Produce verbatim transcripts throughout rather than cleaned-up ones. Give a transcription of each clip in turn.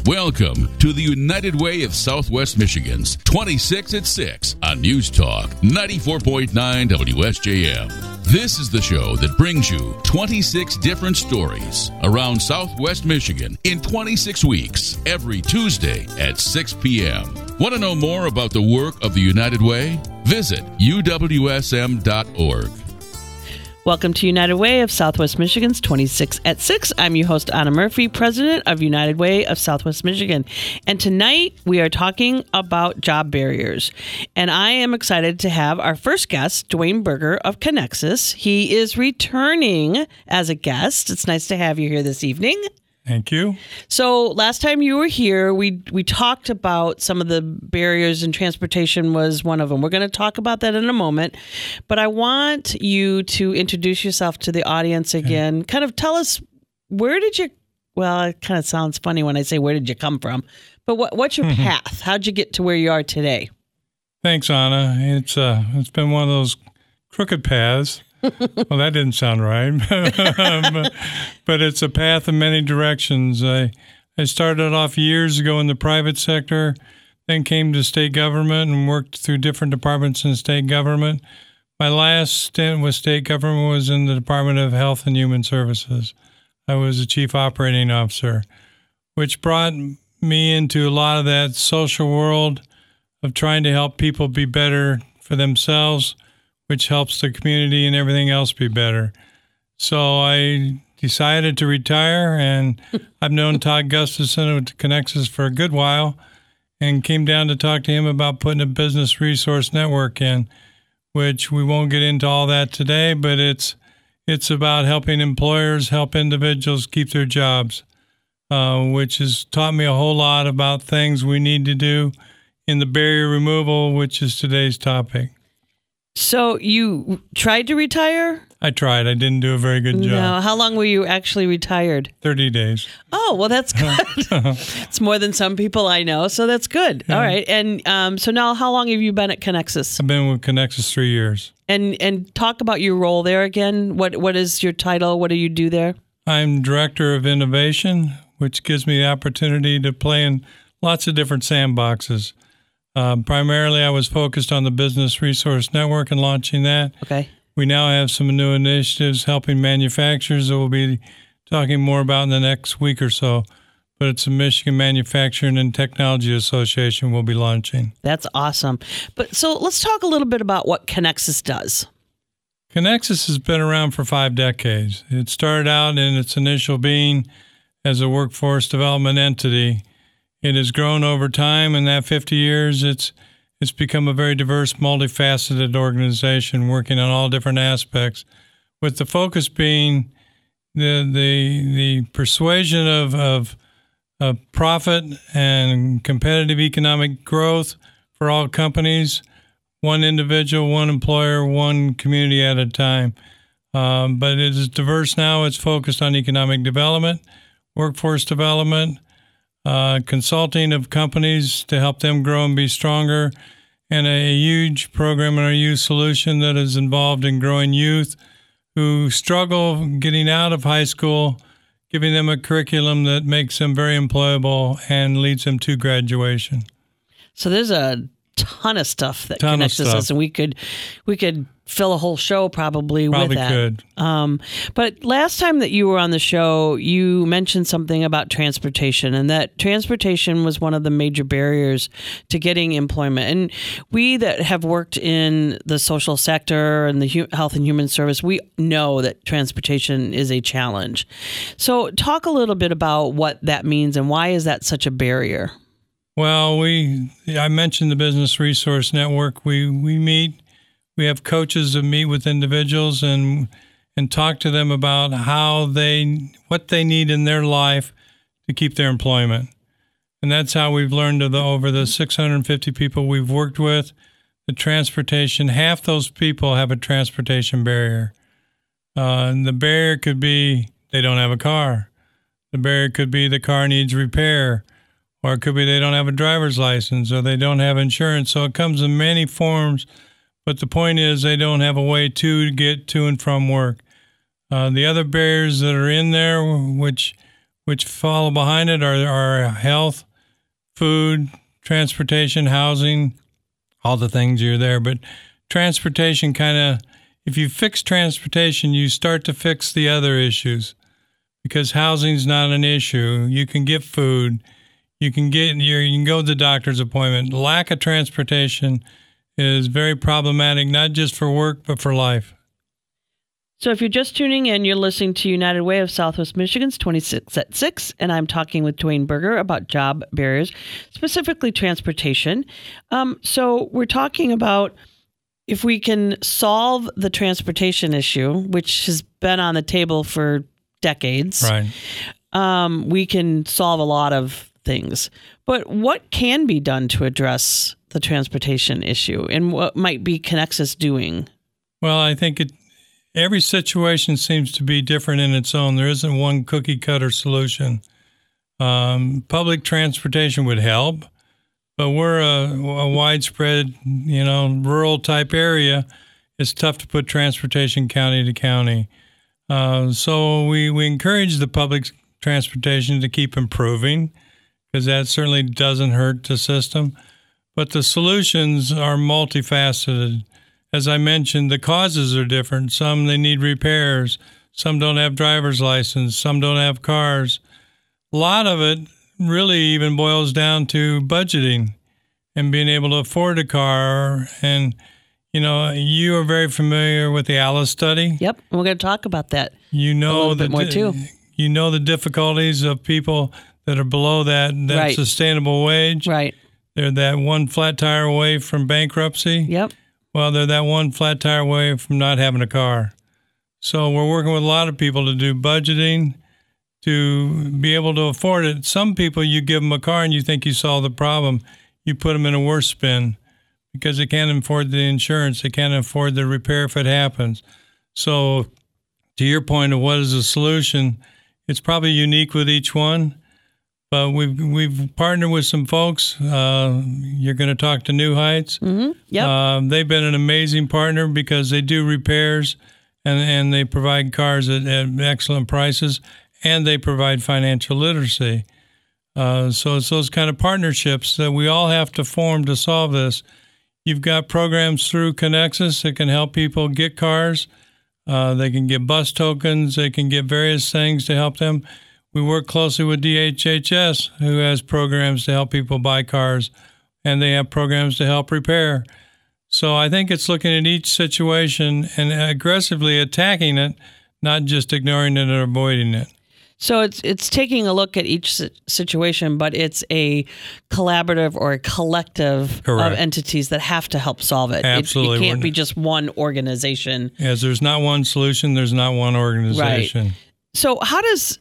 Welcome to the United Way of Southwest Michigan's twenty-six at six on News Talk ninety-four point nine W S J M. This is the show that brings you twenty-six different stories around Southwest Michigan in twenty-six weeks, every Tuesday at six p.m. Want to know more about the work of the United Way? Visit U W S M dot org. Welcome to United Way of Southwest Michigan's twenty-six at six. I'm your host, Anna Murphy, president of United Way of Southwest Michigan. And tonight we are talking about job barriers. And I am excited to have our first guest, Dwayne Berger of Connexus. He is returning as a guest. It's nice to have you here this evening. Thank you. So last time you were here, we we talked about some of the barriers, and transportation was one of them. We're going to talk about that in a moment, but I want you to introduce yourself to the audience again. Okay. Kind of tell us, where did you, well, it kind of sounds funny when I say where did you come from, but what what's your path? How'd you get to where you are today? Thanks, Anna. It's uh, it's been one of those crooked paths. Well, that didn't sound right, but, but it's a path in many directions. I I started off years ago in the private sector, then came to state government and worked through different departments in state government. My last stint with state government was in the Department of Health and Human Services. I was a chief operating officer, which brought me into a lot of that social world of trying to help people be better for themselves, which helps the community and everything else be better. So I decided to retire, and I've known Todd Gustafson with Connexus for a good while and came down to talk to him about putting a business resource network in, which we won't get into all that today, but it's it's about helping employers help individuals keep their jobs, uh, which has taught me a whole lot about things we need to do in the barrier removal, which is today's topic. So you tried to retire? I tried. I didn't do a very good job. No. How long were you actually retired? thirty days. Oh, well, that's good. It's more than some people I know, so that's good. Yeah. All right. And um, so now how long have you been at Connexus? I've been with Connexus three years. And and talk about your role there again. What What is your title? What do you do there? I'm Director of Innovation, which gives me the opportunity to play in lots of different sandboxes. Um, primarily, I was focused on the Business Resource Network and launching that. Okay. We now have some new initiatives helping manufacturers that we'll be talking more about in the next week or so. But it's the Michigan Manufacturing and Technology Association we'll be launching. That's awesome. But so let's talk a little bit about what Connexus does. Connexus has been around for five decades. It started out in its initial being as a workforce development entity. It has grown over time. In that fifty years, it's it's become a very diverse, multifaceted organization working on all different aspects, with the focus being the the the persuasion of of, of profit and competitive economic growth for all companies, one individual, one employer, one community at a time. Um, but it is diverse now. It's focused on economic development, workforce development, Uh, consulting of companies to help them grow and be stronger, and a huge program in our youth solution that is involved in growing youth who struggle getting out of high school, giving them a curriculum that makes them very employable and leads them to graduation. So there's a ton of stuff that ton connects of stuff. us, and we could we could fill a whole show probably, probably with that. Could. Um, but last time that you were on the show, you mentioned something about transportation, and that transportation was one of the major barriers to getting employment. And we that have worked in the social sector and the hu- health and human service, we know that transportation is a challenge. So talk a little bit about what that means and why is that such a barrier? Well, we I mentioned the Business Resource Network. We we meet. We have coaches that meet with individuals and and talk to them about how they what they need in their life to keep their employment. And that's how we've learned of the, over the six hundred fifty people we've worked with, the transportation, half those people have a transportation barrier. Uh, and the barrier could be they don't have a car. The barrier could be the car needs repair. Or it could be they don't have a driver's license or they don't have insurance. So it comes in many forms. But the point is they don't have a way to get to and from work. Uh, the other barriers that are in there, which which follow behind it are, are health, food, transportation, housing, all the things you're there. But transportation kind of, if you fix transportation, you start to fix the other issues because housing's not an issue. You can get food. You can get your, you can go to the doctor's appointment. Lack of transportation is very problematic, not just for work, but for life. So if you're just tuning in, you're listening to United Way of Southwest Michigan's twenty-six at six, and I'm talking with Dwayne Berger about job barriers, specifically transportation. Um, so we're talking about if we can solve the transportation issue, which has been on the table for decades, right? Um, we can solve a lot of things. But what can be done to address the transportation issue, and what might be Connexus doing? Well, I think it. Every situation seems to be different in its own. There isn't one cookie-cutter solution. Um, public transportation would help, but we're a, a widespread, you know, rural-type area. It's tough to put transportation county to county. Uh, so we, we encourage the public transportation to keep improving because that certainly doesn't hurt the system. But the solutions are multifaceted. As I mentioned, the causes are different. Some they need repairs. Some don't have driver's license. Some don't have cars. A lot of it really even boils down to budgeting and being able to afford a car. And, you know, you are very familiar with the ALICE study. Yep, and we're going to talk about that you know a little the, bit more too. You know the difficulties of people that are below that, that right. sustainable wage. Right. They're that one flat tire away from bankruptcy. Yep. Well, they're that one flat tire away from not having a car. So we're working with a lot of people to do budgeting, to be able to afford it. Some people, you give them a car and you think you solve the problem. You put them in a worse spin because they can't afford the insurance. They can't afford the repair if it happens. So to your point of what is the solution, it's probably unique with each one. But we've we've partnered with some folks. Uh, you're going to talk to New Heights. Mm-hmm. Yep. Uh, they've been an amazing partner because they do repairs and, and they provide cars at, at excellent prices and they provide financial literacy. Uh, so it's those kind of partnerships that we all have to form to solve this. You've got programs through Connexus that can help people get cars. Uh, they can get bus tokens. They can get various things to help them. We work closely with D H H S, who has programs to help people buy cars, and they have programs to help repair. So I think it's looking at each situation and aggressively attacking it, not just ignoring it or avoiding it. So it's it's taking a look at each situation, but it's a collaborative or a collective Correct. Of entities that have to help solve it. Absolutely. It, it can't be just one organization. Yes, there's not one solution. There's not one organization. Right. So how does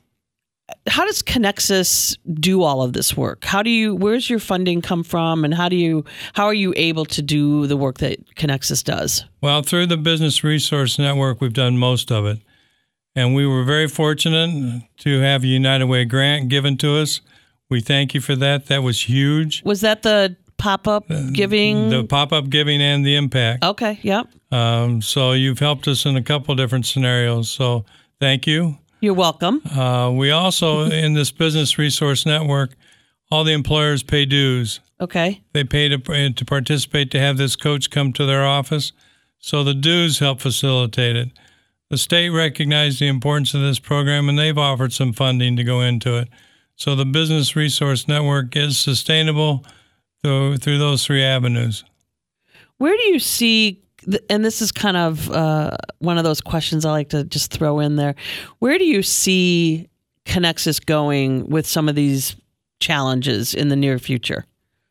how does Connexus do all of this work? How do you? Where's your funding come from, and how do you? How are you able to do the work that Connexus does? Well, through the Business Resource Network, we've done most of it. And we were very fortunate to have a United Way grant given to us. We thank you for that. That was huge. Was that the pop-up giving? The pop-up giving and the impact. Okay, yep. Um, so you've helped us in a couple different scenarios. So thank you. You're welcome. Uh, we also, in this Business Resource Network, all the employers pay dues. Okay. They pay to, to participate to have this coach come to their office. So the dues help facilitate it. The state recognized the importance of this program, and they've offered some funding to go into it. So the Business Resource Network is sustainable through, through those three avenues. Where do you see, and this is kind of uh, one of those questions I like to just throw in there, where do you see Connexus going with some of these challenges in the near future?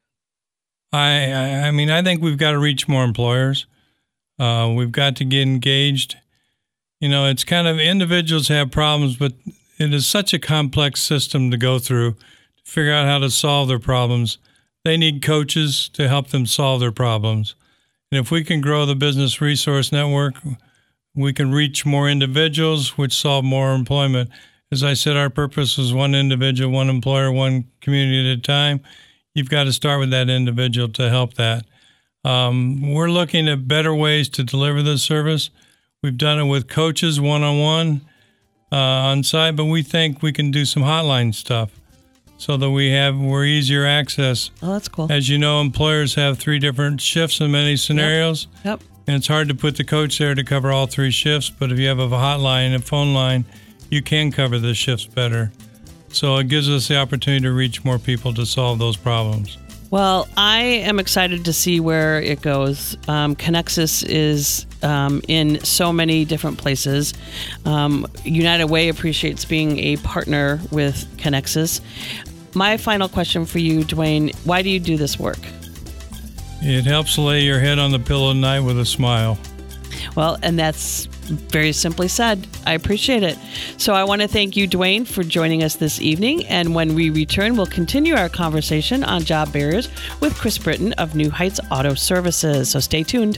I, I mean, I think we've got to reach more employers. Uh, we've got to get engaged. You know, it's kind of individuals have problems, but it is such a complex system to go through to figure out how to solve their problems. They need coaches to help them solve their problems. And if we can grow the Business Resource Network, we can reach more individuals, which solve more employment. As I said, our purpose is one individual, one employer, one community at a time. You've got to start with that individual to help that. Um, we're looking at better ways to deliver this service. We've done it with coaches one-on-one. uh, on site, but we think we can do some hotline stuff so that we have we're easier access. Oh, that's cool. As you know, employers have three different shifts in many scenarios. Yep. yep. And it's hard to put the coach there to cover all three shifts, but if you have a hotline, a phone line, you can cover the shifts better. So it gives us the opportunity to reach more people to solve those problems. Well, I am excited to see where it goes. Um, Connexus is um, in so many different places. Um, United Way appreciates being a partner with Connexus. My final question for you, Dwayne, why do you do this work? It helps lay your head on the pillow at night with a smile. Well, and that's very simply said. I appreciate it. So I want to thank you, Dwayne, for joining us this evening. And when we return, we'll continue our conversation on job barriers with Chris Britton of New Heights Auto Services. So stay tuned.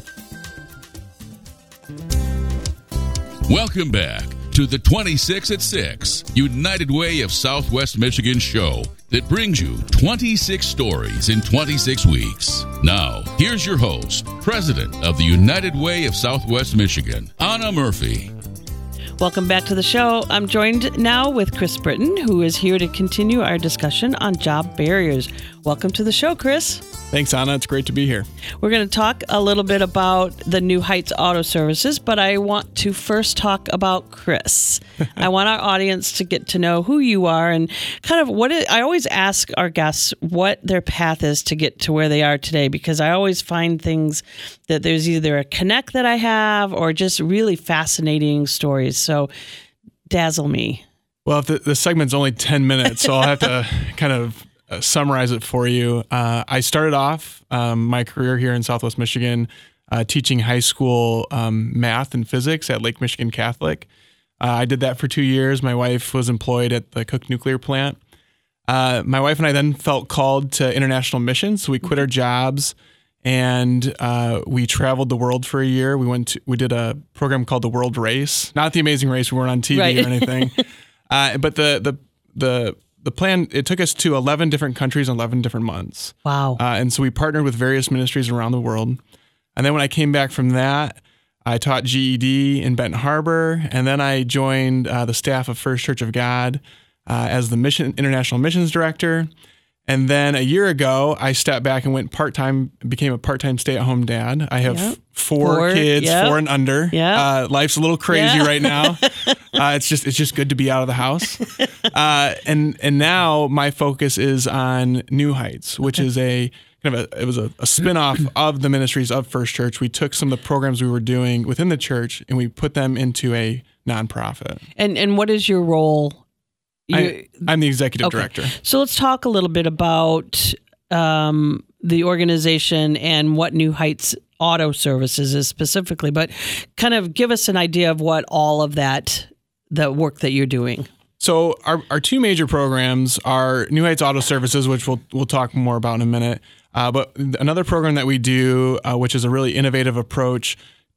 Welcome back to the twenty-six at six United Way of Southwest Michigan show that brings you twenty-six stories in twenty-six weeks. Now, here's your host, President of the United Way of Southwest Michigan, Anna Murphy. Welcome back to the show. I'm joined now with Chris Britton, who is here to continue our discussion on job barriers. Welcome to the show, Chris. Thanks, Anna. It's great to be here. We're going to talk a little bit about the New Heights Auto Services, but I want to first talk about Chris. I want our audience to get to know who you are and kind of what it, I always ask our guests what their path is to get to where they are today, because I always find things that there's either a connect that I have or just really fascinating stories. So dazzle me. Well, if the, the segment's only ten minutes, so I'll have to kind of uh, summarize it for you. Uh, I started off um, my career here in Southwest Michigan uh, teaching high school um, math and physics at Lake Michigan Catholic. Uh, I did that for two years. My wife was employed at the Cook Nuclear Plant. Uh, my wife and I then felt called to international missions, so we quit our jobs and uh, we traveled the world for a year. We went to, we did a program called the World Race, not the Amazing Race. We weren't on T V right. or anything, uh, but the the the the plan. It took us to eleven different countries in eleven different months. Wow! Uh, and so we partnered with various ministries around the world. And then when I came back from that, I taught G E D in Benton Harbor, and then I joined uh, the staff of First Church of God uh, as the mission international missions director. And then a year ago, I stepped back and went part-time, became a part-time stay-at-home dad. I have yep. four, four kids, yep. four and under. Yep. Uh, life's a little crazy yeah. right now. uh, it's just it's just good to be out of the house. Uh, and and now my focus is on New Heights, which okay. is a kind of a it was a, a spin-off of the ministries of First Church. We took some of the programs we were doing within the church and we put them into a nonprofit. And and what is your role? I, I'm the executive okay. director. So let's talk a little bit about um, the organization and what New Heights Auto Services is specifically, but kind of give us an idea of what all of that, the work that you're doing. So our, our two major programs are New Heights Auto Services, which we'll we'll talk more about in a minute. Uh, but another program that we do, uh, which is a really innovative approach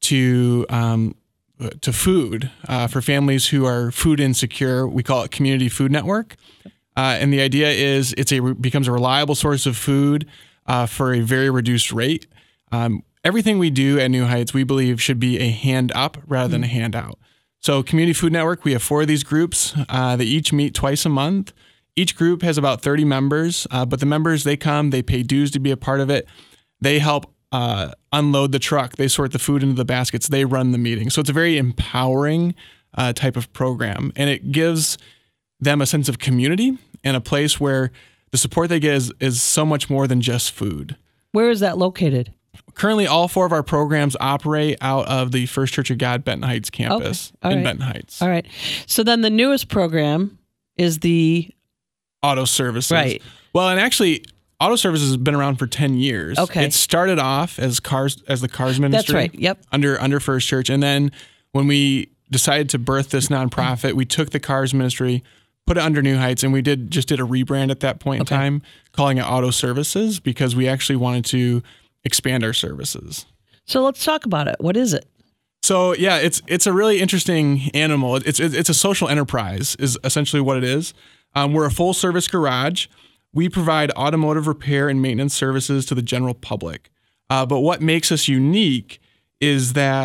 to um, to food uh, for families who are food insecure. We call it Community Food Network. Uh, and the idea is it's a becomes a reliable source of food uh, for a very reduced rate. Um, everything we do at New Heights, we believe, should be a hand up rather than a handout. So Community Food Network, we have four of these groups. Uh, they each meet twice a month. Each group has about thirty members, uh, but the members, they come, they pay dues to be a part of it. They help Uh, unload the truck. They sort the food into the baskets. They run the meeting. So it's a very empowering uh, type of program. And it gives them a sense of community and a place where the support they get is, is so much more than just food. Where is that located? Currently, all four of our programs operate out of the First Church of God Benton Heights campus okay. in right. Benton Heights. All right. So then the newest program is the Auto Services. Right. Well, and actually, Auto Services has been around for ten years. Okay. It started off as cars as the cars ministry. That's right. Yep. Under under First Church, and then when we decided to birth this nonprofit, we took the cars ministry, put it under New Heights, and we did just did a rebrand at that point okay. in time, calling it Auto Services because we actually wanted to expand our services. So let's talk about it. What is it? So yeah, it's it's a really interesting animal. It's it's, it's a social enterprise is essentially what it is. Um, we're a full service garage. We provide automotive repair and maintenance services to the general public. Uh, but what makes us unique is that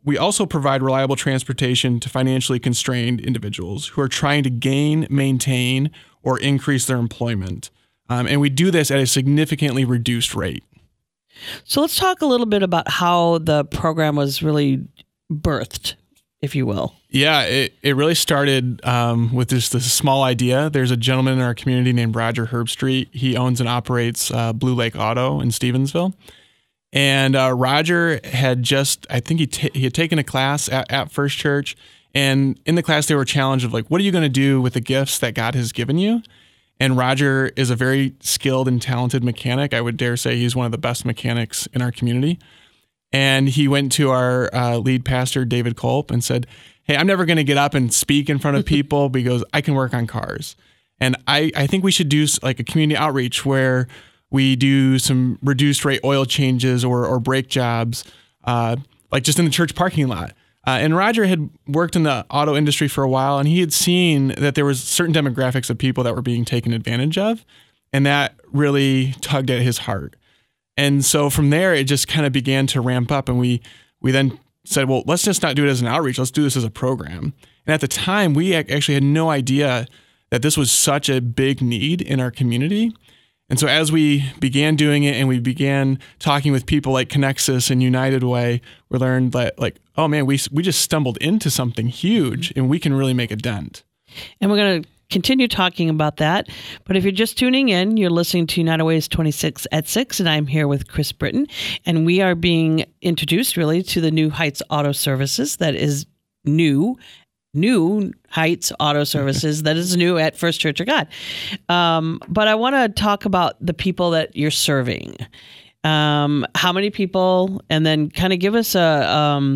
we also provide reliable transportation to financially constrained individuals who are trying to gain, maintain, or increase their employment. Um, and we do this at a significantly reduced rate. So let's talk a little bit about how the program was really birthed, if you will. Yeah, it, it really started um, with just this small idea. There's a gentleman in our community named Roger Herbstreet. He owns and operates uh, Blue Lake Auto in Stevensville. And uh, Roger had just, I think he t- he had taken a class at, at First Church. And in the class, they were challenged of like, what are you going to do with the gifts that God has given you? And Roger is a very skilled and talented mechanic. I would dare say he's one of the best mechanics in our community. And he went to our uh, lead pastor, David Culp, and said, hey, I'm never going to get up and speak in front of people because I can work on cars. And I, I think we should do like a community outreach where we do some reduced rate oil changes or, or brake jobs, uh, like just in the church parking lot. Uh, and Roger had worked in the auto industry for a while, and he had seen that there was certain demographics of people that were being taken advantage of, and that really tugged at his heart. And so from there, it just kind of began to ramp up, and we we then said, well, let's just not do it as an outreach. Let's do this as a program. And at the time, we actually had no idea that this was such a big need in our community. And so as we began doing it and we began talking with people like Connexus and United Way, we learned that like, oh man, we we just stumbled into something huge and we can really make a dent. And we're going to continue talking about that. But if you're just tuning in, you're listening to United Way's twenty-six at six, and I'm here with Chris Britton. And we are being introduced really to the New Heights Auto Services that is new. New Heights Auto Services that is new at First Church of God. Um, but I want to talk about the people that you're serving. Um, how many people, and then kind of give us a, um,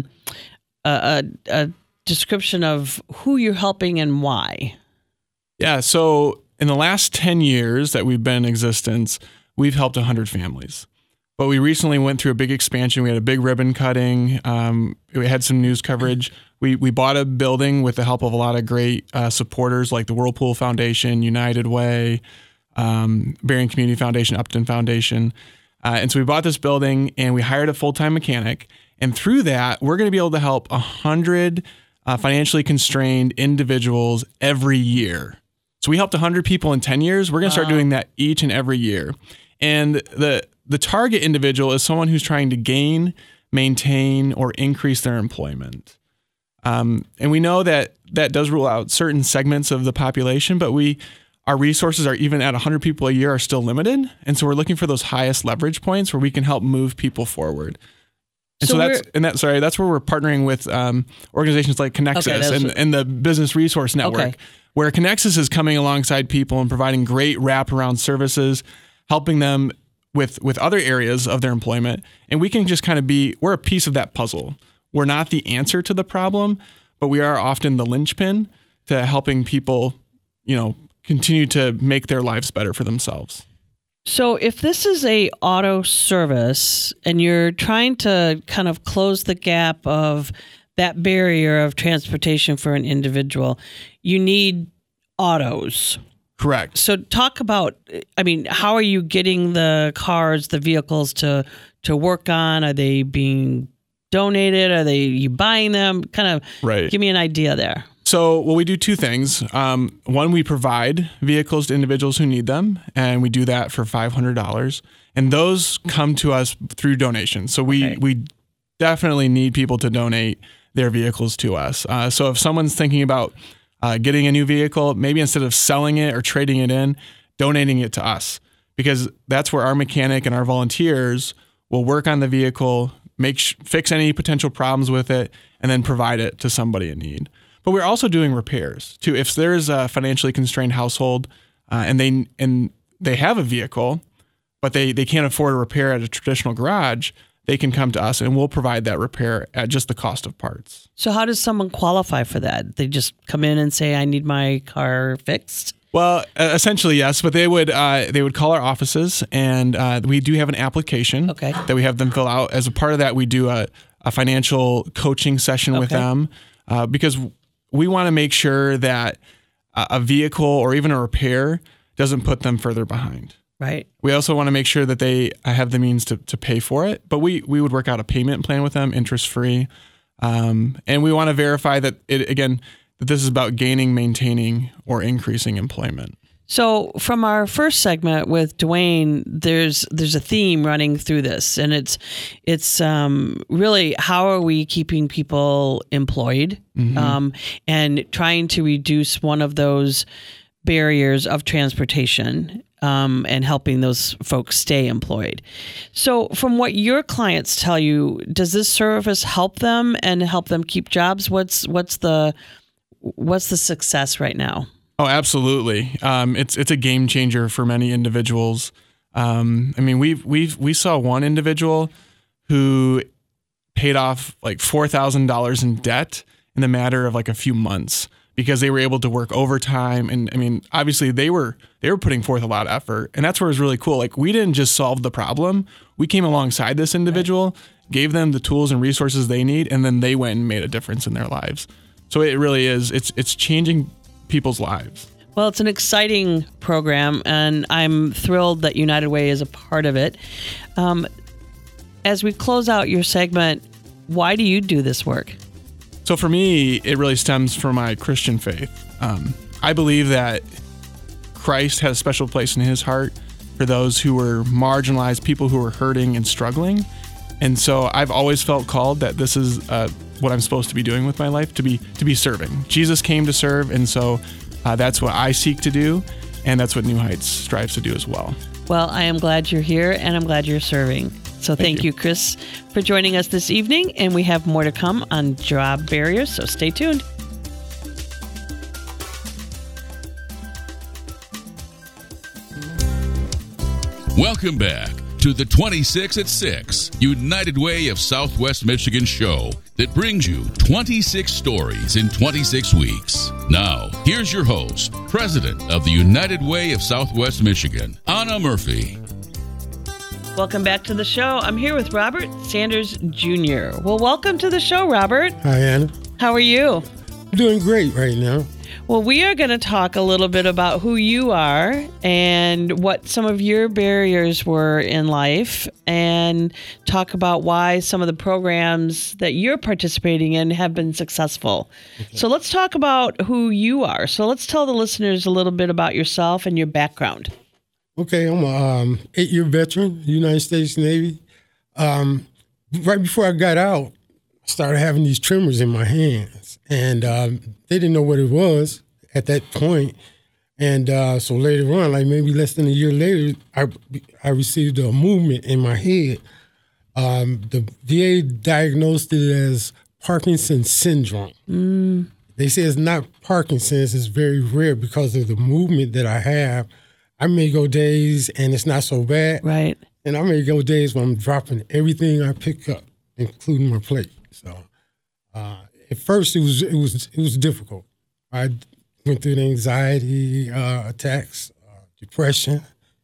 a, a, a description of who you're helping and why. Yeah, so in the last ten years that we've been in existence, we've helped one hundred families. But we recently went through a big expansion. We had a big ribbon cutting. Um, we had some news coverage. We we bought a building with the help of a lot of great uh, supporters like the Whirlpool Foundation, United Way, um, Berrien Community Foundation, Upton Foundation. Uh, and so we bought this building and we hired a full-time mechanic. And through that, we're going to be able to help one hundred uh, financially constrained individuals every year. So we helped one hundred people in ten years. We're going to wow. start doing that each and every year. And the the target individual is someone who's trying to gain, maintain, or increase their employment. Um, and we know that that does rule out certain segments of the population, but we our resources are even at one hundred people a year are still limited. And so we're looking for those highest leverage points where we can help move people forward. And so, so that's and that sorry, that's where we're partnering with um, organizations like Connexus okay, and, and the Business Resource Network, okay. where Connexus is coming alongside people and providing great wraparound services, helping them with with other areas of their employment. And we can just kind of be, we're a piece of that puzzle. We're not the answer to the problem, but we are often the linchpin to helping people, you know, continue to make their lives better for themselves. So if this is a auto service and you're trying to kind of close the gap of that barrier of transportation for an individual, you need autos. Correct. So talk about, I mean, how are you getting the cars, the vehicles to to work on? Are they being donated? Are they you buying them? Kind of right. Give me an idea there. So, well, we do two things. Um, one, we provide vehicles to individuals who need them, and we do that for five hundred dollars. And those come to us through donations. So we, okay. we definitely need people to donate their vehicles to us. Uh, so if someone's thinking about uh, getting a new vehicle, maybe instead of selling it or trading it in, donating it to us, because that's where our mechanic and our volunteers will work on the vehicle, make sh- fix any potential problems with it, and then provide it to somebody in need. But we're also doing repairs too. If there's a financially constrained household uh, and they and they have a vehicle, but they, they can't afford a repair at a traditional garage, they can come to us and we'll provide that repair at just the cost of parts. So how does someone qualify for that? They just come in and say, I need my car fixed? Well, uh, essentially, yes, but they would uh, they would call our offices, and uh, we do have an application okay. that we have them fill out. As a part of that, we do a, a financial coaching session okay. with them uh, because we want to make sure that a vehicle or even a repair doesn't put them further behind. Right. We also want to make sure that they have the means to, to pay for it, but we, we would work out a payment plan with them, interest-free. Um, and we want to verify that it, again, that this is about gaining, maintaining, or increasing employment. So from our first segment with Dwayne, there's there's a theme running through this, and it's it's um, really how are we keeping people employed, mm-hmm. um, and trying to reduce one of those barriers of transportation, um, and helping those folks stay employed. So from what your clients tell you, does this service help them and help them keep jobs? What's what's the what's the success right now? Oh, absolutely. Um, it's it's a game changer for many individuals. Um, I mean, we've we've we saw one individual who paid off like four thousand dollars in debt in the matter of like a few months because they were able to work overtime. And I mean, obviously they were they were putting forth a lot of effort, and that's where it was really cool. Like we didn't just solve the problem; we came alongside this individual, gave them the tools and resources they need, and then they went and made a difference in their lives. So it really is. It's it's changing people's lives. Well, it's an exciting program, and I'm thrilled that United Way is a part of it. Um, as we close out your segment, why do you do this work? So for me, it really stems from my Christian faith. Um, I believe that Christ has a special place in his heart for those who were marginalized, people who were hurting and struggling. And so I've always felt called that this is uh, what I'm supposed to be doing with my life, to be to be serving. Jesus came to serve, and so uh, that's what I seek to do, and that's what New Heights strives to do as well. Well, I am glad you're here, and I'm glad you're serving. So thank, thank you. you, Chris, for joining us this evening, and we have more to come on job barriers, so stay tuned. Welcome back to the twenty-six at six United Way of Southwest Michigan show that brings you twenty-six stories in twenty-six weeks. Now, here's your host, President of the United Way of Southwest Michigan, Anna Murphy. Welcome back to the show. I'm here with Robert Sanders Junior Well, welcome to the show, Robert. Hi, Anna. How are you? I'm doing great right now. Well, we are going to talk a little bit about who you are and what some of your barriers were in life, and talk about why some of the programs that you're participating in have been successful. Okay. So let's talk about who you are. So let's tell the listeners a little bit about yourself and your background. Okay, I'm a um, eight-year veteran, United States Navy. Um, right before I got out, I started having these tremors in my hands, and um, they didn't know what it was at that point. And uh, so later on, like maybe less than a year later, I I received a movement in my head. Um, the V A diagnosed it as Parkinson's syndrome. Mm. They say it's not Parkinson's. It's very rare because of the movement that I have. I may go days and it's not so bad. Right. And I may go days when I'm dropping everything I pick up, including my plate. So uh, at first it was it was it was difficult. I went through the anxiety uh, attacks, uh, depression,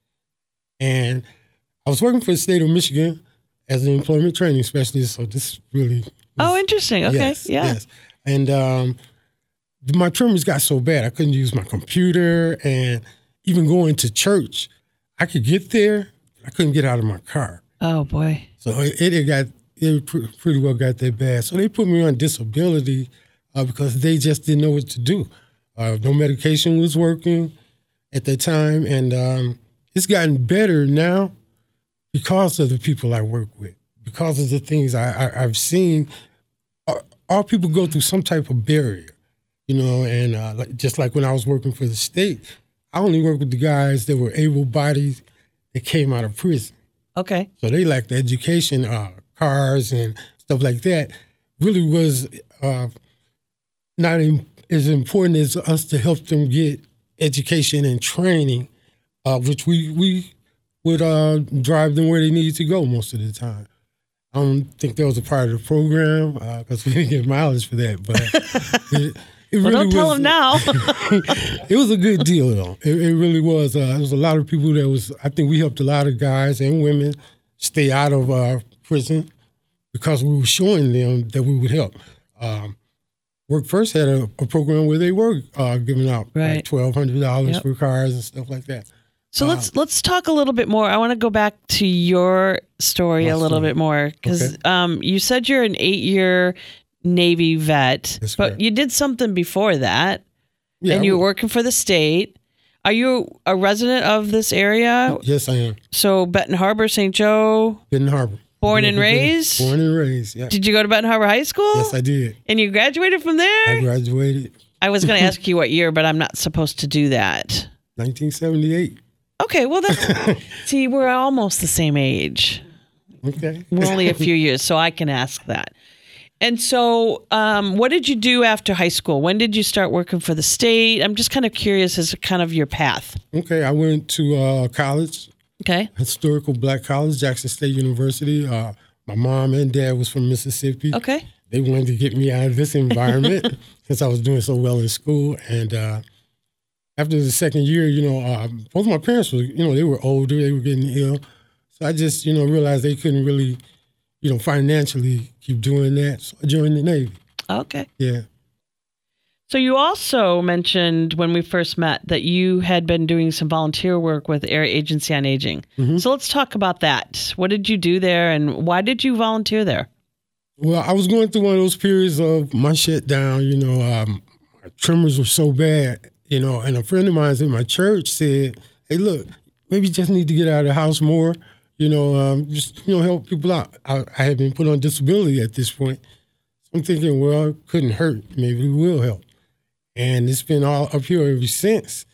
and I was working for the state of Michigan as an employment training specialist. So this really was, oh, interesting. Okay, yes, yeah. Yes. And um, my tremors got so bad I couldn't use my computer, and even going to church, I could get there, I couldn't get out of my car. Oh boy! So it, it got it pretty well got that bad. So they put me on disability uh, because they just didn't know what to do. Uh, no medication was working at that time, and um, it's gotten better now because of the people I work with, because of the things I, I, I've seen. All, all people go through some type of barrier, you know, and uh, like, just like when I was working for the state, I only worked with the guys that were able-bodied that came out of prison. Okay. So they lacked the education, uh, cars and stuff like that. Really was uh, not in, as important as us to help them get education and training, uh, which we we would uh, drive them where they needed to go most of the time. I don't think that was a part of the program because uh, we didn't get mileage for that, but it, it well, really don't tell was, them now. It was a good deal, though. It, it really was. Uh, there was a lot of people that was, I think we helped a lot of guys and women stay out of uh, prison because we were showing them that we would help. Um, Work First had a, a program where they were uh, giving out right. like twelve hundred dollars yep. for cars and stuff like that. So uh, let's let's talk a little bit more. I want to go back to your story a little story. bit more because okay. um, you said you're an eight-year Navy vet, That's but correct. you did something before that, Yeah, and I you were was- working for the state. Are you a resident of this area? Yes, I am. So Benton Harbor, Saint Joe, Benton Harbor. born Grew and up in Benton- raised? Born and raised, yeah. Did you go to Benton Harbor High School? Yes, I did. And you graduated from there? I graduated I was going to ask you what year, but I'm not supposed to do that. nineteen seventy-eight. Okay, well, that's, see, we're almost the same age. Okay. We're only a few years, so I can ask that. And so, um, what did you do after high school? When did you start working for the state? I'm just kind of curious as to kind of your path. Okay, I went to uh, college, Okay. historical black college, Jackson State University. Uh, my mom and dad was from Mississippi. Okay. They wanted to get me out of this environment since I was doing so well in school. And uh, after the second year, you know, uh, both my parents were, you know, they were older, they were getting ill. So I just, you know, realized they couldn't really, you know, financially keep doing that. So I joined the Navy. Okay. Yeah. So you also mentioned when we first met that you had been doing some volunteer work with Area Agency on Aging. Mm-hmm. So let's talk about that. What did you do there, and why did you volunteer there? Well, I was going through one of those periods of my shutdown, you know, um, my tremors were so bad, you know, and a friend of mine in my church said, hey, look, maybe you just need to get out of the house more, you know, um, just, you know, help people out. I, I had been put on disability at this point. So I'm thinking, well, it couldn't hurt. Maybe it will help. And it's been all up here ever since.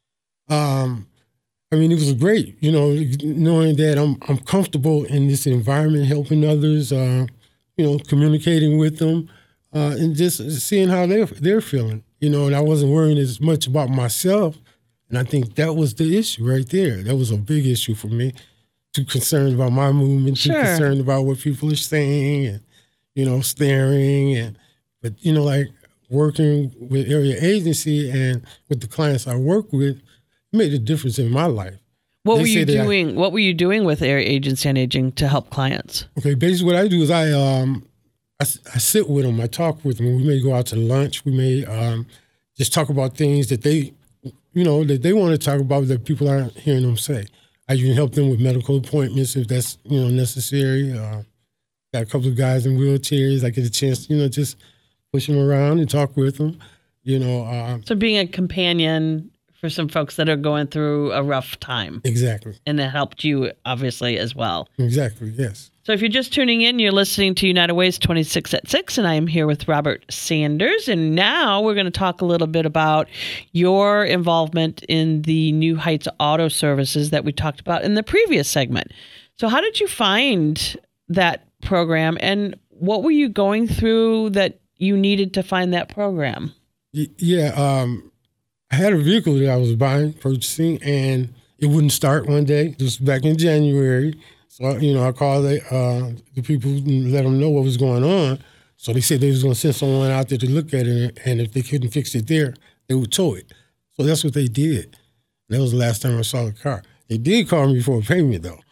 Um, I mean, it was great, you know, knowing that I'm I'm comfortable in this environment, helping others, uh, you know, communicating with them, uh, and just seeing how they're they're feeling, you know. And I wasn't worrying as much about myself, and I think that was the issue right there. That was a big issue for me. Too concerned about my movement, too Sure. concerned about what people are saying, and you know, staring, and but you know, like working with Area Agency and with the clients I work with made a difference in my life. What They were you say that I- doing? What were you doing with Area Agency on Aging to help clients? Okay, basically what I do is I um I, s- I sit with them, I talk with them. We may go out to lunch. We may um just talk about things that they, you know, that they want to talk about that people aren't hearing them say. I even help them with medical appointments if that's, you know, necessary. Uh, got a couple of guys in wheelchairs. I get a chance, you know, just push them around and talk with them. You know, uh, So being a companion for some folks that are going through a rough time, exactly, and it helped you obviously as well. exactly, yes. So if you're just tuning in, you're listening to United Ways twenty-six at six, and I am here with Robert Sanders. And now we're going to talk a little bit about your involvement in the New Heights Auto Services that we talked about in the previous segment. So how did you find that program, and what were you going through that you needed to find that program? Y- Yeah, um, I had a vehicle that I was buying, purchasing, and it wouldn't start one day. This was back in January. So, you know, I called the, uh, the people and let them know what was going on. So they said they was going to send someone out there to look at it, and if they couldn't fix it there, they would tow it. So that's what they did. That was the last time I saw the car. They did call me for a payment, though.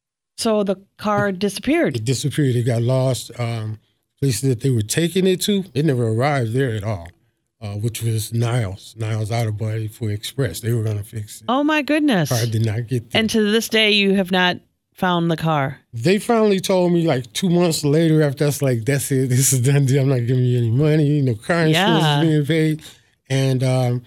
So the car disappeared. It disappeared. It got lost. Um, places that they were taking it to, it never arrived there at all, uh, which was Niles. Niles Auto Body for Express. They were going to fix it. Oh my goodness. Car did not get there. And to this day, you have not found the car. They finally told me like two months later after that's like, that's it. This is done deal. I'm not giving you any money. No car insurance Yeah. is being paid. And um,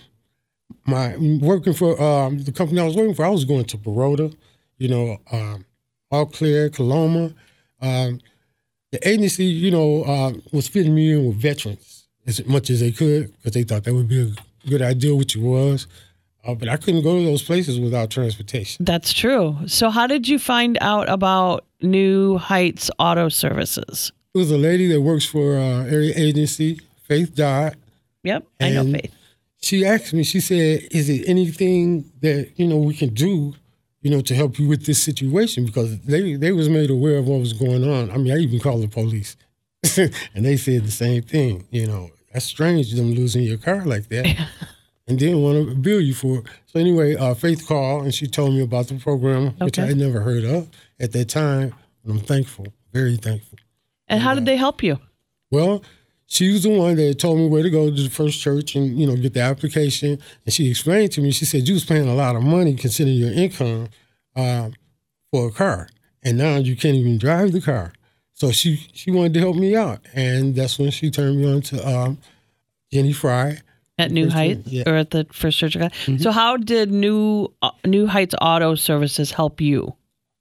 my working for um, the company I was working for, I was going to Baroda, you know, um, All Clear, Coloma. Um, the agency, you know, uh, was fitting me in with veterans as much as they could because they thought that would be a good idea, which it was. Uh, but I couldn't go to those places without transportation. That's true. So how did you find out about New Heights Auto Services? It was a lady that works for uh, Area Agency, Faith Dodd. Yep, I know And Faith. She asked me, she said, is it anything that, you know, we can do, you know, to help you with this situation? Because they, they was made aware of what was going on. I mean, I even called the police. And they said the same thing, you know. That's strange, them losing your car like that. And didn't want to bill you for it. So anyway, uh, Faith called and she told me about the program, which Okay. I had never heard of at that time. And I'm thankful, very thankful. And how did they help you? Well, she was the one that told me where to go to the first church and, you know, get the application. And she explained to me, she said, you was paying a lot of money considering your income uh, for a car. And now you can't even drive the car. So she she wanted to help me out, and that's when she turned me on to um, Jenny Fry. At New First Heights yeah. or at the First Church of God. Mm-hmm. So how did New uh, New Heights Auto Services help you?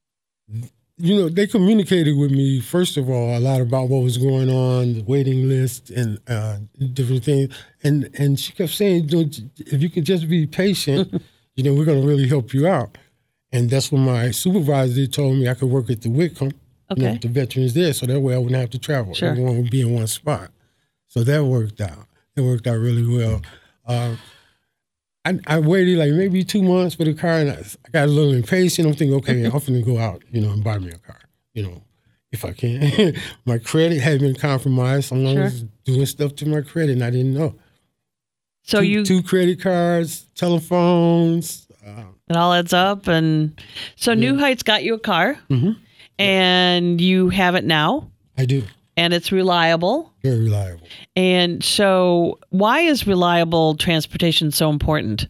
You know, they communicated with me, first of all, a lot about what was going on, the waiting list and uh, different things. And and she kept saying, Don't, if you could just be patient, you know, we're going to really help you out. And that's when my supervisor told me I could work at the Whitcomb, Okay. you know, with the veterans there, so that way I wouldn't have to travel. Sure. Everyone would be in one spot. So that worked out. It worked out really well. Uh, I, I waited like maybe two months for the car, and I, I got a little impatient. I'm thinking, okay, I'm going to go out, you know, and buy me a car, you know, if I can. My credit had been compromised. Someone Sure. was doing stuff to my credit, and I didn't know. So two, you two credit cards, telephones. Uh, it all adds up, and so New Heights got you a car, Mhm. and you have it now, I do. and it's reliable. Very reliable. And so, why is reliable transportation so important?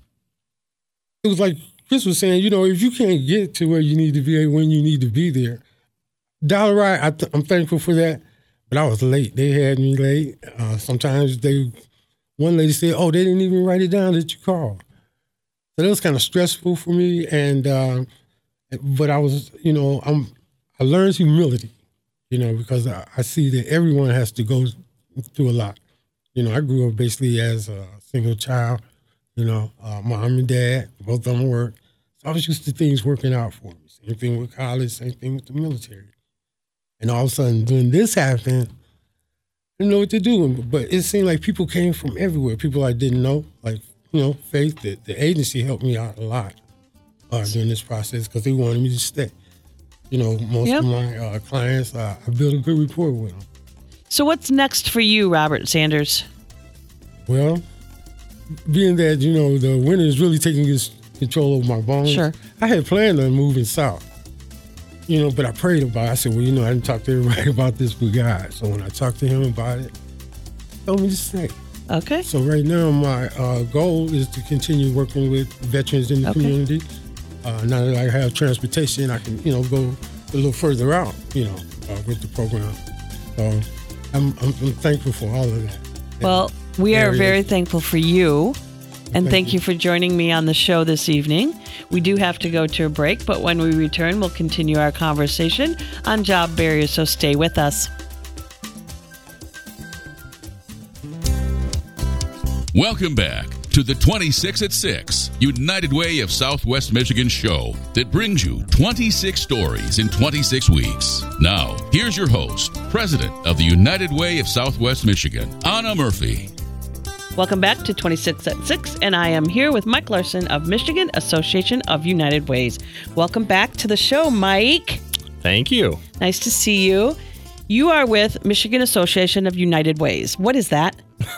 It was like Chris was saying, you know, if you can't get to where you need to be when you need to be there, Dollar Ride, I th- I'm thankful for that, but I was late. They had me late. Uh, sometimes they, one lady said, oh, they didn't even write it down that you called. So that was kind of stressful for me. And, uh, but I was, you know, I'm, I learned humility, you know, because I, I see that everyone has to go through a lot. You know, I grew up basically as a single child, you know, uh, mom and dad, both of them worked. So I was used to things working out for me. Same thing with college, same thing with the military. And all of a sudden, when this happened, I didn't know what to do. But it seemed like people came from everywhere, people I didn't know, like, you know, Faith, the, the agency helped me out a lot uh, during this process because they wanted me to stay. You know, most Yep. of my uh, clients, uh, I built a good rapport with them. So, what's next for you, Robert Sanders? Well, being that, you know, the winter is really taking its control over my bones, Sure. I had planned on moving south. You know, but I prayed about it. I said, well, you know, I didn't talk to everybody about this with God. So when I talked to him about it, he told me to stay. Okay. So right now, my uh, goal is to continue working with veterans in the Okay. community. Uh, now that I have transportation, I can, you know, go a little further out, you know, uh, with the program. So I'm, I'm, I'm thankful for all of that. Well, we are Areas. very thankful for you. And Thank thank you. you for joining me on the show this evening. We do have to go to a break, but when we return, we'll continue our conversation on job barriers, so stay with us. Welcome back to the twenty-six at six United Way of Southwest Michigan show that brings you twenty-six stories in twenty-six weeks. Now, here's your host, President of the United Way of Southwest Michigan, Anna Murphy. Welcome back to twenty-six at six, and I am here with Mike Larson of Michigan Association of United Ways. Welcome back to the show, Mike. Thank you. Nice to see you. You are with Michigan Association of United Ways. What is that?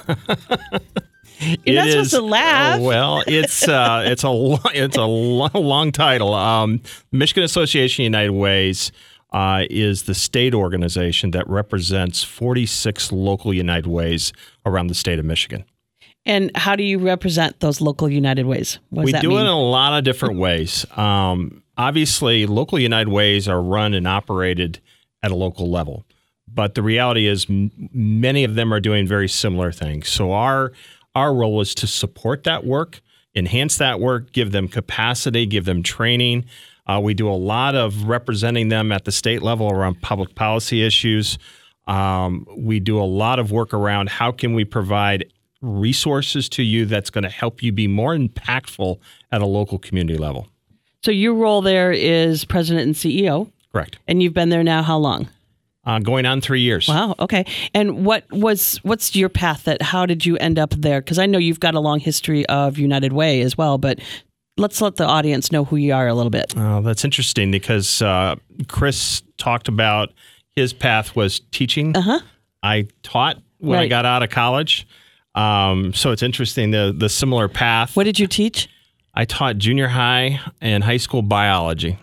You're It not supposed is- to laugh. uh, well, it's uh, it's a lo- it's a long, long title. Um, Michigan Association of United Ways uh, is the state organization that represents forty-six local United Ways around the state of Michigan. And how do you represent those local United Ways? What does We that do mean? it in a lot of different ways. Um, obviously, local United Ways are run and operated at a local level, but the reality is m- many of them are doing very similar things. So our our role is to support that work, enhance that work, give them capacity, give them training. Uh, we do a lot of representing them at the state level around public policy issues. Um, we do a lot of work around how can we provide resources to you that's going to help you be more impactful at a local community level. So your role there is president and C E O, Correct. and you've been there now how long? Uh, going on three years. Wow. Okay. And what was what's your path? That how did you end up there? Because I know you've got a long history of United Way as well, but let's let the audience know who you are a little bit. Oh, that's interesting because uh, Chris talked about his path was teaching. Uh-huh. I taught when I Right. got out of college. Um, so it's interesting, the the similar path. What did you teach? I taught junior high and high school biology.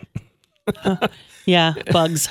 Yeah, bugs.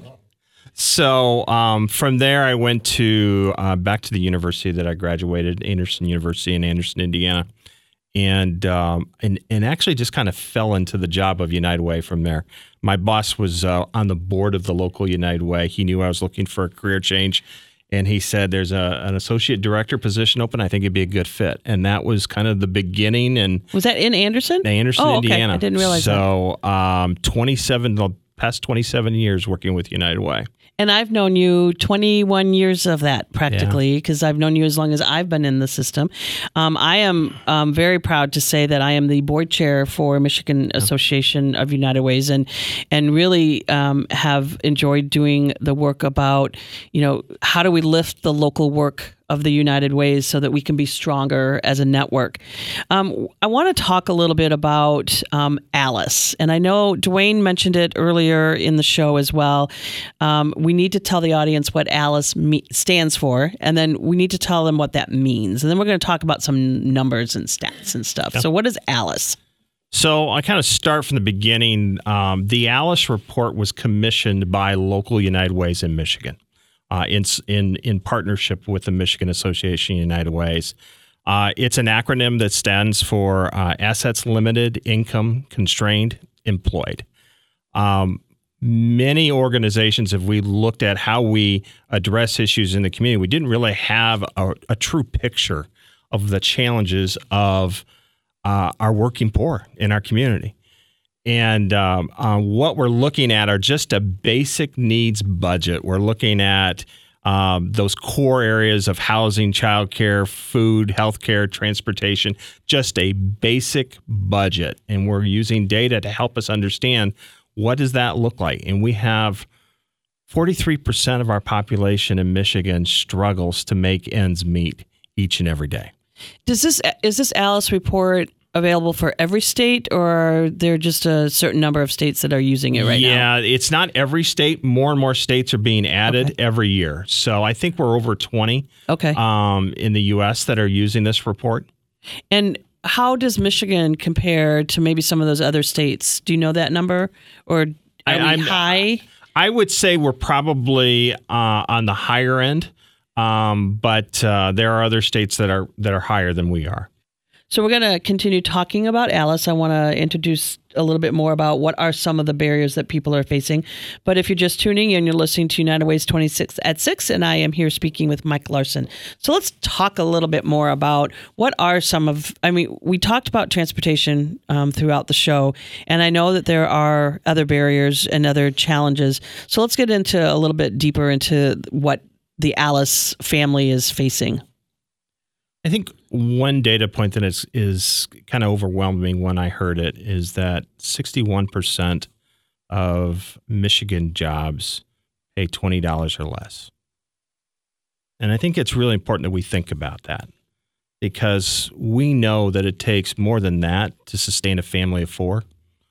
So um, from there, I went to uh, back to the university that I graduated, Anderson University in Anderson, Indiana. and um, and and actually just kind of fell into the job of United Way from there. My boss was uh, on the board of the local United Way. He knew I was looking for a career change, and he said, "There's a, an associate director position open. I think it'd be a good fit." And that was kind of the beginning. And was that in Anderson? Anderson, oh, okay. Indiana. I didn't realize so, that. So, um, twenty-seven the past twenty-seven years working with United Way. And I've known you twenty-one years of that practically, because yeah. I've known you as long as I've been in the system. Um, I am um, very proud to say that I am the board chair for Michigan Association of United Ways, and and really um, have enjoyed doing the work about, you know, how do we lift the local work of the United Ways so that we can be stronger as a network. Um, I want to talk a little bit about um, Alice. And I know Dwayne mentioned it earlier in the show as well. Um, we need to tell the audience what Alice me- stands for, and then we need to tell them what that means. And then we're going to talk about some numbers and stats and stuff. Yep. So what is Alice? So I kind of start from the beginning. Um, the Alice report was commissioned by local United Ways in Michigan. Uh, in in in partnership with the Michigan Association of United Ways. Uh, it's an acronym that stands for uh, Assets Limited, Income Constrained, Employed. Um, many organizations, if we looked at how we address issues in the community, we didn't really have a, a true picture of the challenges of uh, our working poor in our community. And um, uh, what we're looking at are just a basic needs budget. We're looking at um, those core areas of housing, childcare, food, healthcare, transportation, just a basic budget. And we're using data to help us understand what does that look like. And we have forty-three percent of our population in Michigan struggles to make ends meet each and every day. Does this is this Alice report available for every state, or are there just a certain number of states that are using it right yeah, now? Yeah, it's not every state. More and more states are being added okay. every year. So I think we're over twenty okay. um, in the U S that are using this report. And how does Michigan compare to maybe some of those other states? Do you know that number? Or are I, we I'm, high? I would say we're probably uh, on the higher end, um, but uh, there are other states that are that are higher than we are. So we're going to continue talking about Alice. I want to introduce a little bit more about what are some of the barriers that people are facing. But if you're just tuning in, you're listening to United Ways twenty-six at six, and I am here speaking with Mike Larson. So let's talk a little bit more about what are some of, I mean, we talked about transportation um, throughout the show, and I know that there are other barriers and other challenges. So let's get into a little bit deeper into what the Alice family is facing. I think one data point that is, is kind of overwhelmed me when I heard it is that sixty-one percent of Michigan jobs pay twenty dollars or less. And I think it's really important that we think about that, because we know that it takes more than that to sustain a family of four.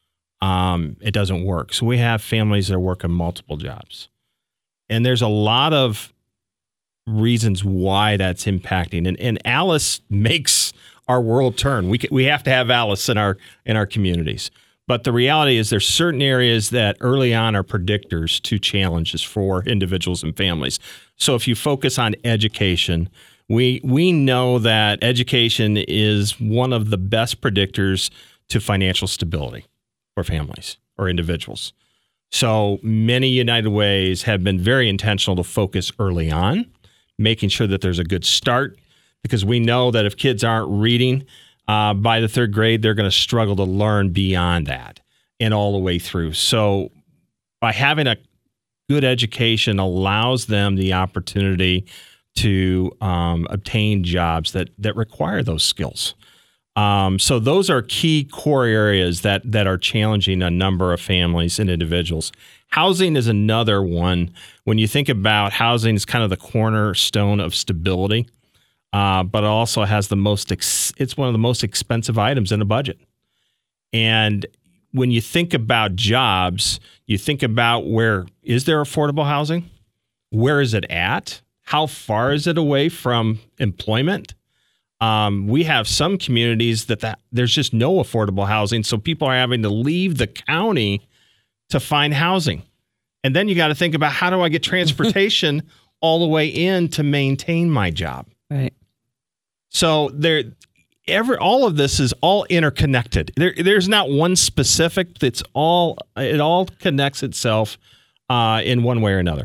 Um, it doesn't work. So we have families that are working multiple jobs. And there's a lot of reasons why that's impacting, and and Alice makes our world turn. We we have to have Alice in our in our communities, but the reality is there's certain areas that early on are predictors to challenges for individuals and families. So if you focus on education, we we know that education is one of the best predictors to financial stability for families or individuals. So many United Ways have been very intentional to focus early on, making sure that there's a good start, because we know that if kids aren't reading uh, by the third grade, they're going to struggle to learn beyond that and all the way through. So by having a good education allows them the opportunity to um, obtain jobs that that require those skills. Um, so those are key core areas that that are challenging a number of families and individuals. Housing is another one. When you think about housing, it's kind of the cornerstone of stability, uh, but it also has the most. Ex- it's one of the most expensive items in a budget. And when you think about jobs, you think about where is there affordable housing? Where is it at? How far is it away from employment? Um, we have some communities that, that there's just no affordable housing, so people are having to leave the county to find housing. And then you got to think about, how do I get transportation all the way in to maintain my job? Right. So there, every all of this is all interconnected. There, there's not one specific. That's all. It all connects itself uh, in one way or another.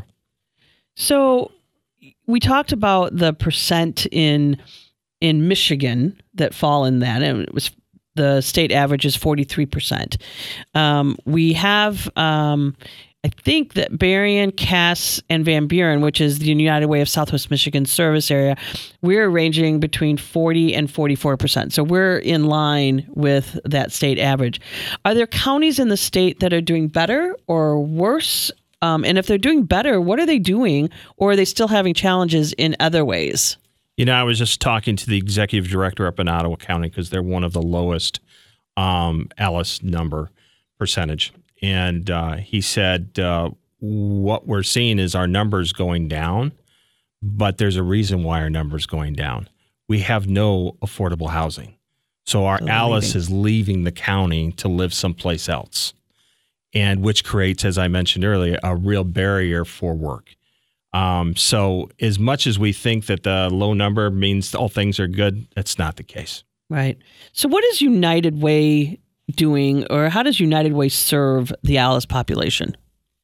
So we talked about the percent in in Michigan that fall in that, and it was the state average is forty-three percent. Um, we have. Um, I think that Berrien, Cass, and Van Buren, which is the United Way of Southwest Michigan service area, we're ranging between forty and forty-four percent. So we're in line with that state average. Are there counties in the state that are doing better or worse? Um, and if they're doing better, what are they doing? Or are they still having challenges in other ways? You know, I was just talking to the executive director up in Ottawa County because they're one of the lowest um, Alice number percentage. And uh, he said, uh, what we're seeing is our numbers going down, but there's a reason why our numbers going down. We have no affordable housing. So our So Alice leaving. is leaving the county to live someplace else, and which creates, as I mentioned earlier, a real barrier for work. Um, so as much as we think that the low number means all things are good, that's not the case. Right. So what is United Way doing, or how does United Way serve the Alice population?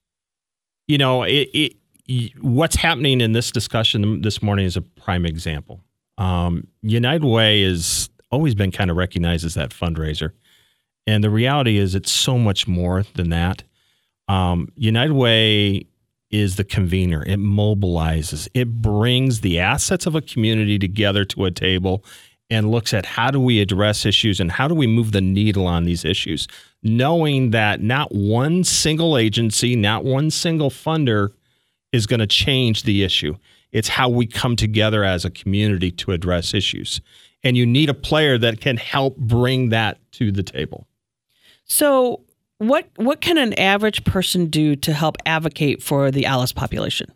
You know, it, it, what's happening in this discussion this morning is a prime example. Um, United Way has always been kind of recognized as that fundraiser. And the reality is it's so much more than that. Um, United Way is the convener. It mobilizes. It brings the assets of a community together to a table and looks at how do we address issues and how do we move the needle on these issues, knowing that not one single agency, not one single funder is going to change the issue. It's how we come together as a community to address issues. And you need a player that can help bring that to the table. So what what can an average person do to help advocate for the Alice population?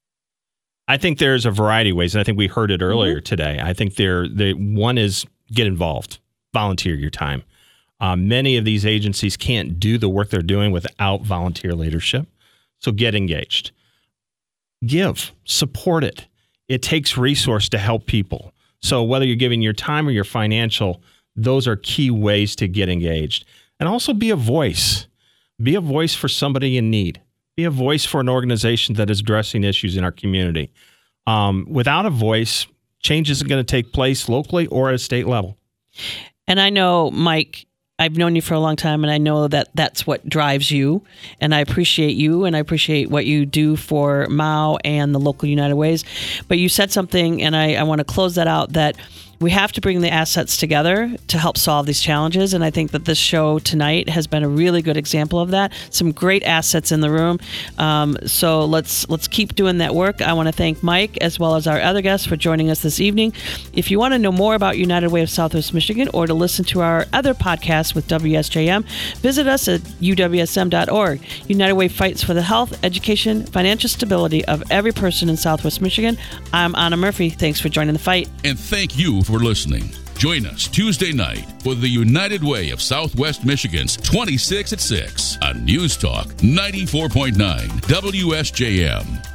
I think there's a variety of ways, and I think we heard it earlier Mm-hmm. today. I think there, the one is get involved, volunteer your time. Um, many of these agencies can't do the work they're doing without volunteer leadership, so get engaged. Give, support it. It takes resource to help people. So whether you're giving your time or your financial, those are key ways to get engaged. And also be a voice. Be a voice for somebody in need. Be a voice for an organization that is addressing issues in our community. Um, without a voice, change isn't going to take place locally or at a state level. And I know, Mike, I've known you for a long time, and I know that that's what drives you. And I appreciate you, and I appreciate what you do for M A U and the local United Ways. But you said something, and I, I want to close that out, that we have to bring the assets together to help solve these challenges. And I think that this show tonight has been a really good example of that. Some great assets in the room. Um, so let's let's keep doing that work. I want to thank Mike as well as our other guests for joining us this evening. If you want to know more about United Way of Southwest Michigan or to listen to our other podcasts with W S J M, visit us at U W S M dot org. United Way fights for the health, education, financial stability of every person in Southwest Michigan. I'm Anna Murphy. Thanks for joining the fight. And thank you for listening. Join us Tuesday night for the United Way of Southwest Michigan's twenty-six at six on News Talk ninety-four point nine W S J M.